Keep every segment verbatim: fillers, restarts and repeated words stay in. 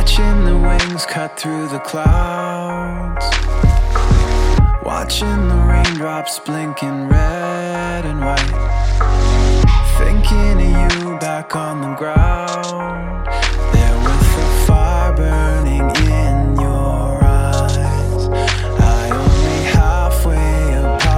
Watching the wings cut through the clouds, watching the raindrops blinking red and white, thinking of you back on the ground, there with the fire burning in your eyes. I only halfway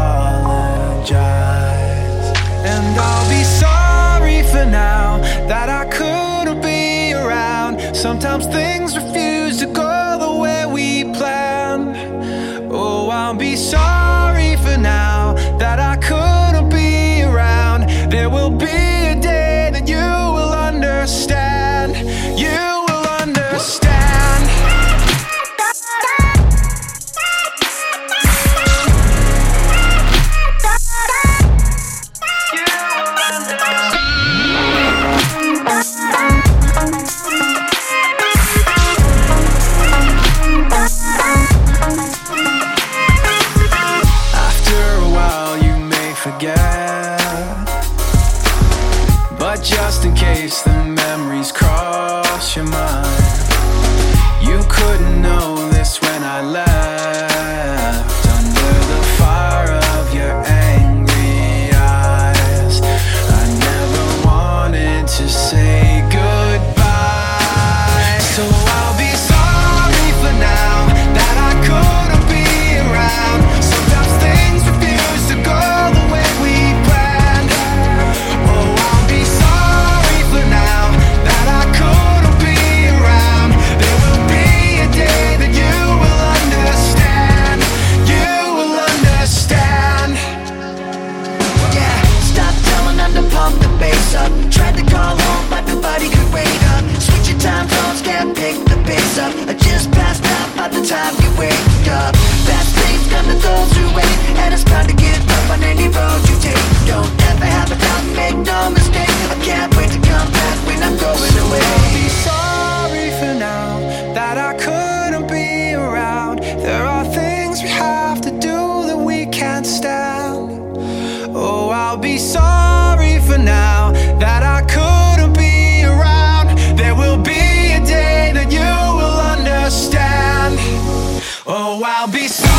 apologize, and I'll be sorry for now that I couldn't be around. Sometimes things refuse to go the way we planned. Oh, I'll be sorry for now that I couldn't be around. There will be a day that you will understand. You will understand. You will understand. But just in case the memories cross your mind, you couldn't know this when I left. Under the fire of your angry eyes, I never wanted to say goodbye. So I'll be sorry for now that I couldn't be around. Sometimes things refuse to go the way we planned. Oh, I'll be sorry for now that I couldn't be around. There will be a day that you will understand. You will understand. Yeah, stop telling them to pump the bass up. Tried to call home, but nobody could wait up. Switch your time zones, can't pick the pace up. I just passed out by the time you wake up. Bad things come to those who wait, and it's time to get up on any road you take. Don't ever have a doubt, make no mistake. I can't wait to come back when I'm going away. I'll be sorry for now that I couldn't be around. There are things we have to do that we can't stand. Oh, I'll be sorry for now that I couldn't be around. There will be a day that you will understand. Oh, I'll be sorry.